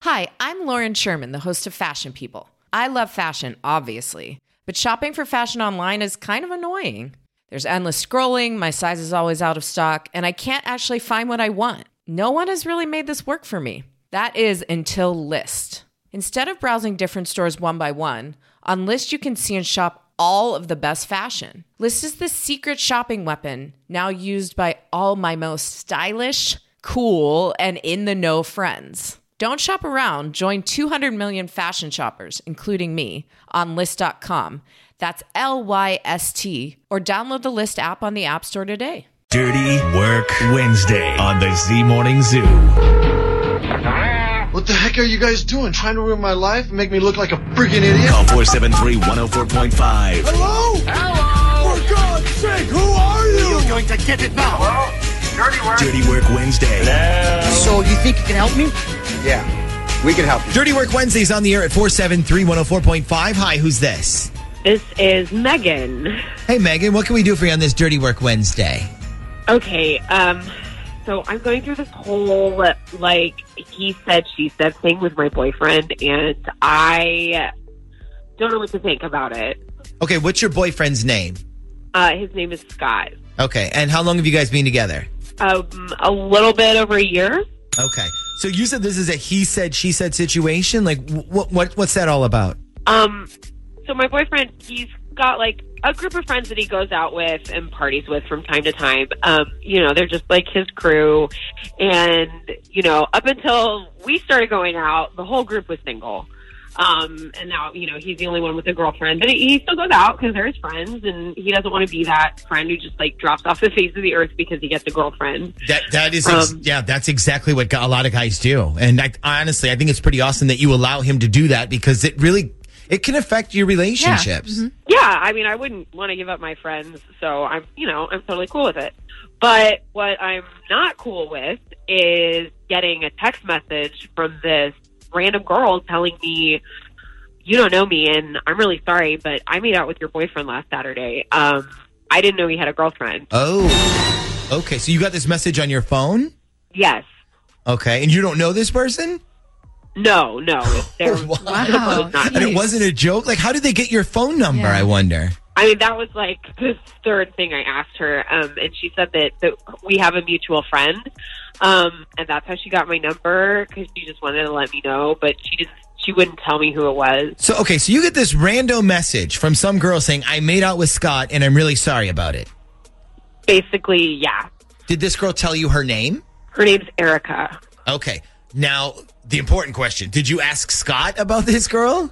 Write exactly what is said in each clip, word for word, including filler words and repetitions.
Hi, I'm Lauren Sherman, the host of Fashion People. I love fashion, obviously, but shopping for fashion online is kind of annoying. There's endless scrolling, my size is always out of stock, and I can't actually find what I want. No one has really made this work for me. That is until Lyst. Instead of browsing different stores one by one, on Lyst you can see and shop all of the best fashion. Lyst is the secret shopping weapon, now used by all my most stylish, cool, and in-the-know friends. Don't shop around. Join two hundred million fashion shoppers, including me, on Lyst dot com. That's L Y S T. Or download the Lyst app on the App Store today. Dirty Work Wednesday on the Z Morning Zoo. What the heck are you guys doing? Trying to ruin my life and make me look like a freaking idiot? Call four seven three, one oh four point five. Hello? Hello! For God's sake, who are you? You're going to get it now. Hello? Dirty Work. Dirty Work Wednesday. So you think you can help me? Yeah, we can help you. Dirty Work Wednesday's on the air at four seven three, one oh four point five. Hi, who's this? This is Megan. Hey, Megan, what can we do for you on this Dirty Work Wednesday? Okay, um, so I'm going through this whole, like, he said, she said thing with my boyfriend, and I don't know what to think about it. Okay, what's your boyfriend's name? Uh, his name is Scott. Okay, and how long have you guys been together? Um, a little bit over a year. Okay, so you said this is a he said, she said situation? Like, what, what what's that all about? Um, so my boyfriend, he's got, like, a group of friends that he goes out with and parties with from time to time. Um, you know, they're just like his crew. And, you know, up until we started going out, the whole group was single. Um, and now, you know, he's the only one with a girlfriend. But he still goes out because they're his friends, and he doesn't want to be that friend who just, like, drops off the face of the earth because he gets a girlfriend. That That is, ex- Um, yeah, that's exactly what a lot of guys do. And I, honestly, I think it's pretty awesome that you allow him to do that because it really, it can affect your relationships. Yeah. Mm-hmm. Yeah, I mean, I wouldn't want to give up my friends, so I'm, you know, I'm totally cool with it. But what I'm not cool with is getting a text message from this random girl telling me, you don't know me, and I'm really sorry, but I made out with your boyfriend last Saturday. Um, I didn't know he had a girlfriend. Oh, okay. So you got this message on your phone? Yes. Okay, and you don't know this person? No, no. They're Wow. wow. Not And it wasn't a joke? Like, how did they get your phone number, Yeah. I wonder? I mean, that was like the third thing I asked her, um, and she said that, that we have a mutual friend, um, and that's how she got my number, because she just wanted to let me know, but she just she wouldn't tell me who it was. So, okay, so you get this random message from some girl saying, I made out with Scott, and I'm really sorry about it. Basically, yeah. Did this girl tell you her name? Her name's Erica. Okay. Now, the important question. Did you ask Scott about this girl?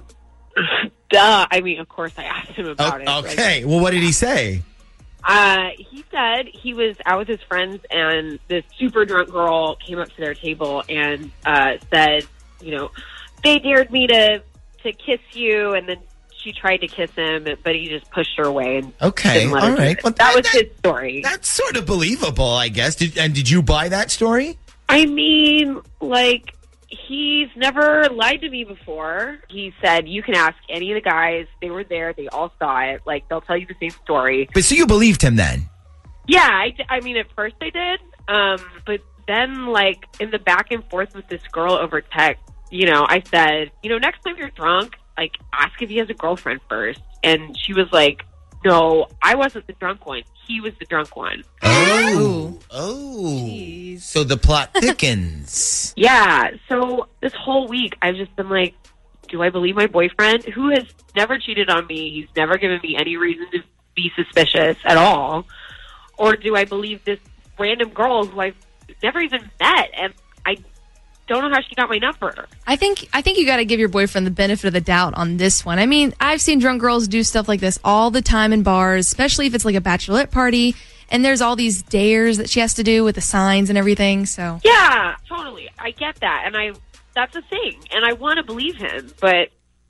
Duh. I mean, of course I asked him about O- it. okay. Like, Well, what did he say? uh, he said he was out with his friends, and this super drunk girl came up to their table and uh, said, you know, they dared me to to kiss you, and then she tried to kiss him, but he just pushed her away. And Okay. didn't let her All do right. it. Well, that, that- was that- his story. That's sort of believable, I guess. Did, and did you buy that story? I mean, like, he's never lied to me before. He said, you can ask any of the guys. They were there. They all saw it. Like, they'll tell you the same story. But so you believed him then? Yeah, I, d- I mean, at first I did. Um, but then, like, in the back and forth with this girl over text, you know, I said, you know, next time you're drunk, like, ask if he has a girlfriend first. And she was like, no, I wasn't the drunk one. He was the drunk one. Oh. Oh. Jeez. So the plot thickens. Yeah. So this whole week, I've just been like, do I believe my boyfriend, who has never cheated on me? He's never given me any reason to be suspicious at all. Or do I believe this random girl who I've never even met? And I don't know how she got my number. I think I think you got to give your boyfriend the benefit of the doubt on this one. I mean, I've seen drunk girls do stuff like this all the time in bars, especially if it's like a bachelorette party, and there's all these dares that she has to do with the signs and everything. So Yeah, totally. I get that. And I that's a thing. And I want to believe him, but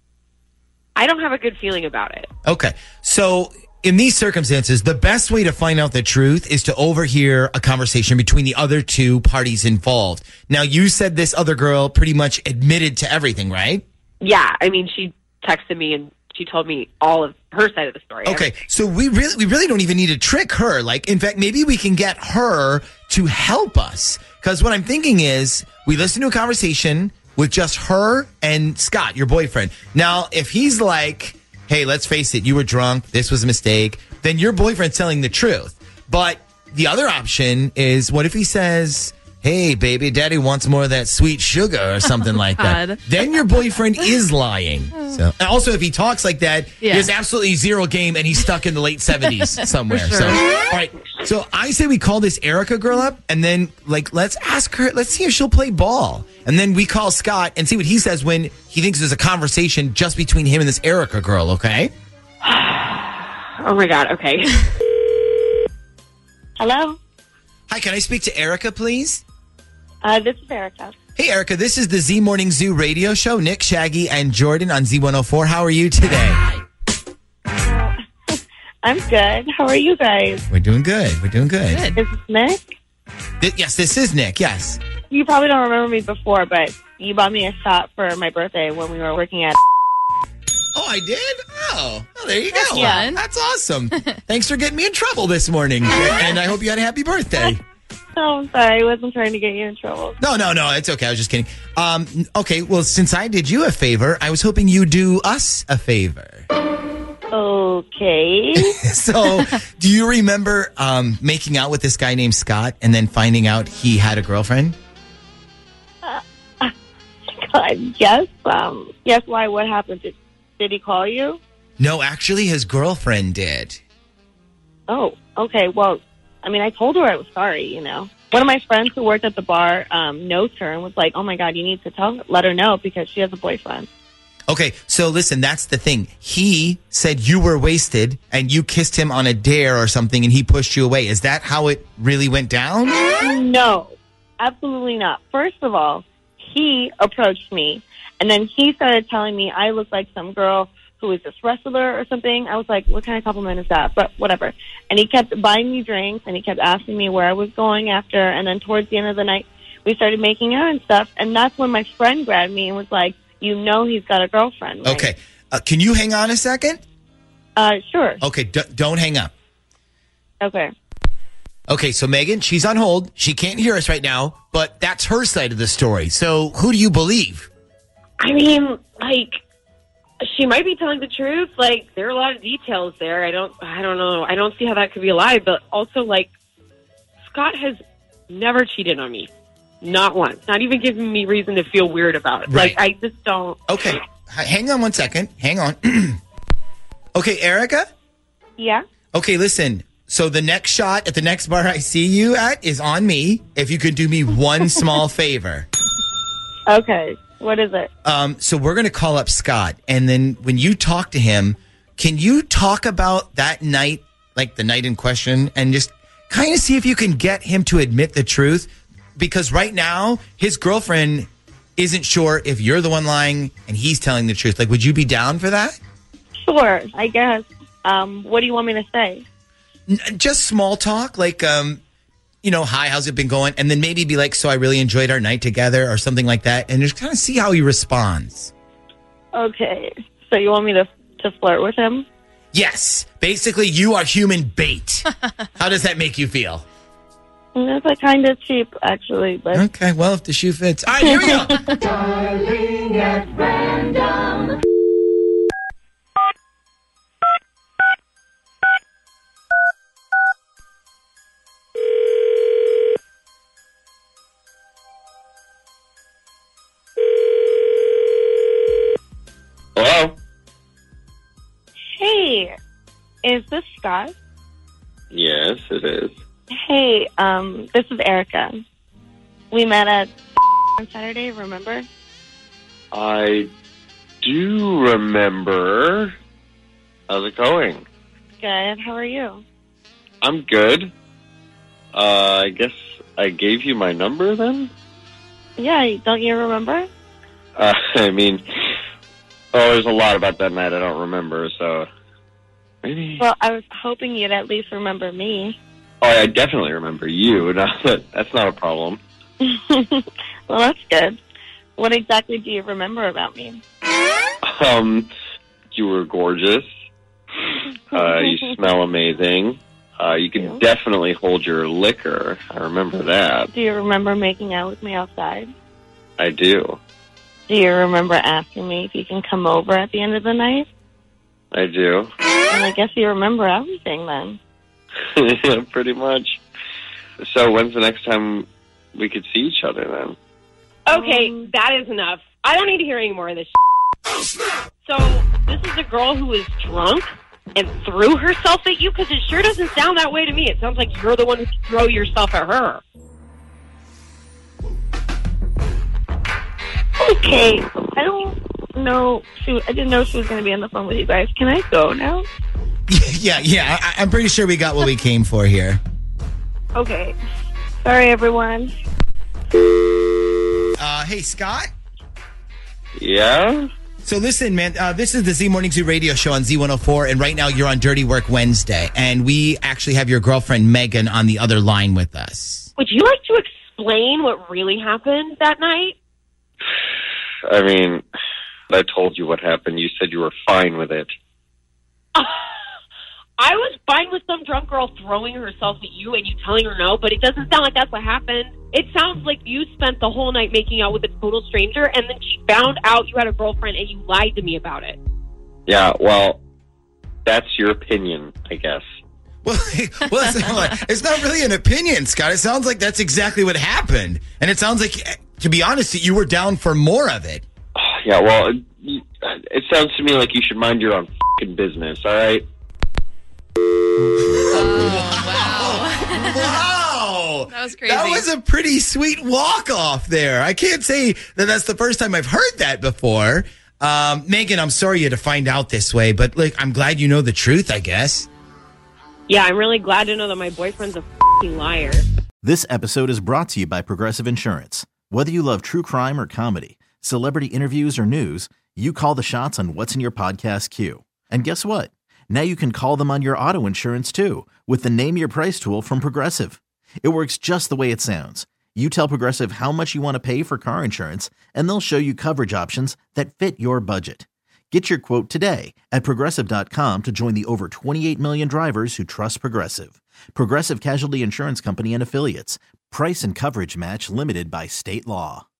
I don't have a good feeling about it. Okay. So in these circumstances, the best way to find out the truth is to overhear a conversation between the other two parties involved. Now, you said this other girl pretty much admitted to everything, right? Yeah, I mean, she texted me and she told me all of her side of the story. Okay, so we really we really don't even need to trick her. Like, in fact, maybe we can get her to help us. Because what I'm thinking is, we listen to a conversation with just her and Scott, your boyfriend. Now, if he's like, hey, let's face it, you were drunk, this was a mistake, then your boyfriend's telling the truth. But the other option is, what if he says, hey, baby, daddy wants more of that sweet sugar or something like that. God. Then your boyfriend is lying. So, and also, if he talks like that, Yeah. he has absolutely zero game and he's stuck in the late seventies somewhere. For sure. So, all right. So I say we call this Erica girl up and then, like, let's ask her, let's see if she'll play ball. And then we call Scott and see what he says when he thinks there's a conversation just between him and this Erica girl, okay? Oh my God. Okay. Hello, Hi, can I speak to Erica, please? uh, this is Erica. Hey, Erica, this is the Z Morning Zoo radio show. Nick, Shaggy, and Jordan on Z one oh four. How are you today? I'm good. How are you guys? We're doing good. We're doing good. Good. This is Nick. Th- yes, this is Nick. Yes. You probably don't remember me before, but you bought me a shot for my birthday when we were working at. Oh, I did? Oh, oh there you go. fun. That's awesome. Thanks for getting me in trouble this morning. And I hope you had a happy birthday. Oh, I'm sorry. I wasn't trying to get you in trouble. No, no, no. It's okay. I was just kidding. Um, okay, well, since I did you a favor, I was hoping you'd do us a favor. Okay. So, do you remember um, making out with this guy named Scott and then finding out he had a girlfriend? God, yes. Um. Yes. Why? What happened? Did Did he call you? No, actually, his girlfriend did. Oh. Okay. Well, I mean, I told her I was sorry. You know, one of my friends who worked at the bar um, knows her and was like, "Oh my God, you need to tell, let her know because she has a boyfriend." Okay, so listen, that's the thing. He said you were wasted and you kissed him on a dare or something and he pushed you away. Is that how it really went down? No, absolutely not. First of all, he approached me, and then he started telling me I look like some girl who is this wrestler or something. I was like, what kind of compliment is that? But whatever. And he kept buying me drinks, and he kept asking me where I was going after, and then towards the end of the night, we started making out and stuff, and that's when my friend grabbed me and was like, you know he's got a girlfriend, right? Okay, uh, can you hang on a second? Uh, sure. Okay, d- don't hang up. Okay. Okay, so Megan, she's on hold. She can't hear us right now, but that's her side of the story. So who do you believe? I mean, like, she might be telling the truth. Like, there are a lot of details there. I don't, I don't know. I don't see how that could be a lie. But also, like, Scott has never cheated on me. Not once. Not even giving me reason to feel weird about it. Right. Like, I just don't. Okay, H- hang on one second. Hang on. Okay, Erica? Yeah? Okay, listen. So the next shot at the next bar I see you at is on me. If you could do me one small favor. Okay. What is it? Um, so we're going to call up Scott. And then when you talk to him, can you talk about that night, like the night in question, and just kind of see if you can get him to admit the truth? Because right now, his girlfriend isn't sure if you're the one lying and he's telling the truth. Like, would you be down for that? Sure, I guess. Um, what do you want me to say? N- Just small talk, like, um, you know, hi, how's it been going? And then maybe be like, so I really enjoyed our night together or something like that. And just kind of see how he responds. Okay. So you want me to to flirt with him? Yes. Basically, you are human bait. How does that make you feel? That's like kind of cheap, actually, but Okay, well, if the shoe fits. All right, here we go. Hello? hey, is this Scott? Yes, it is. Hey, um, this is Erica. We met at on Saturday, remember? I do remember. How's it going? Good. How are you? I'm good. Uh, I guess I gave you my number then? Yeah, don't you remember? Uh, I mean, oh, there's a lot about that night I don't remember, so maybe. Well, I was hoping you'd at least remember me. Oh, I definitely remember you. No, that, that's not a problem. Well, that's good. What exactly do you remember about me? Um, you were gorgeous. Uh, you smell amazing. Uh, you can definitely hold your liquor. I remember that. Do you remember making out with me outside? I do. Do you remember asking me if you can come over at the end of the night? I do. And I guess you remember everything then. Yeah, pretty much. So when's the next time we could see each other then? Okay, that is enough. I don't need to hear any more of this shit. So, this is a girl who is drunk and threw herself at you? Because it sure doesn't sound that way to me. It sounds like you're the one who threw yourself at her. Okay, I don't know. She, I didn't know she was going to be on the phone with you guys. Can I go now? Yeah, yeah. I, I'm pretty sure we got what we came for here. Okay. Sorry, everyone. Uh, hey, Scott? Yeah? So listen, man, uh, this is the Z Morning Zoo radio show on Z one oh four, and right now you're on Dirty Work Wednesday, and we actually have your girlfriend, Megan, on the other line with us. Would you like to explain what really happened that night? I mean, I told you what happened. You said you were fine with it. Uh, I was fine with some drunk girl throwing herself at you and you telling her no, but it doesn't sound like that's what happened. It sounds like you spent the whole night making out with a total stranger, and then she found out you had a girlfriend and you lied to me about it. Yeah, well, that's your opinion, I guess. Well, well it's, not, it's not really an opinion, Scott. It sounds like that's exactly what happened. And it sounds like, to be honest, that you were down for more of it. Yeah, well, it, it sounds to me like you should mind your own f***ing business, all right? Oh, wow. Wow. That was crazy. That was a pretty sweet walk-off there. I can't say that that's the first time I've heard that before. Um, Megan, I'm sorry you had to find out this way, but like, I'm glad you know the truth, I guess. Yeah, I'm really glad to know that my boyfriend's a f***ing liar. This episode is brought to you by Progressive Insurance. Whether you love true crime or comedy, celebrity interviews or news, you call the shots on what's in your podcast queue. And guess what? Now you can call them on your auto insurance too with the Name Your Price tool from Progressive. It works just the way it sounds. You tell Progressive how much you want to pay for car insurance, and they'll show you coverage options that fit your budget. Get your quote today at Progressive dot com to join the over twenty-eight million drivers who trust Progressive. Progressive Casualty Insurance Company and Affiliates. Price and coverage match limited by state law.